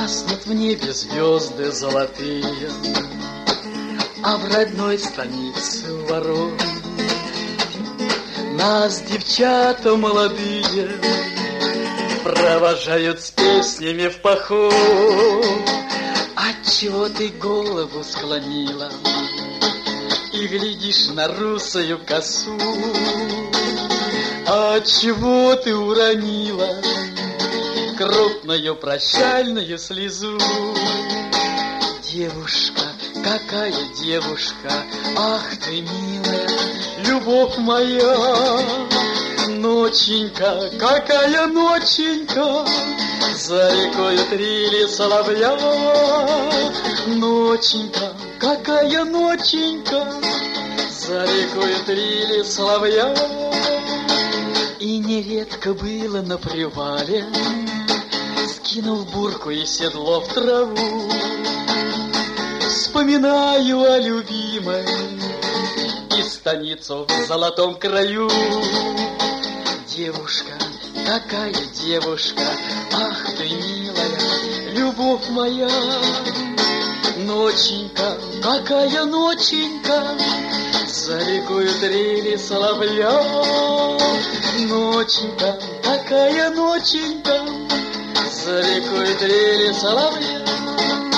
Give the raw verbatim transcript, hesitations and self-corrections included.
Гаснут в небе звезды золотые, а в родной станице ворот нас девчата молодые провожают с песнями в поход. Отчего ты голову склонила и глядишь на русую косу? Отчего ты уронила крупную прощальную слезу? Девушка, какая девушка, ах ты милая, любовь моя. Ноченька, какая ноченька, за рекою трели соловья. Ноченька, какая ноченька, за рекою трели соловья. И нередко было на привале, скинул бурку и седло в траву, вспоминаю о любимой и станицу в золотом краю. Девушка, какая девушка, ах ты милая, любовь моя. Ноченька, какая ноченька, за рекою трели соловья. Ноченька, какая ноченька, за рекою трели соловья.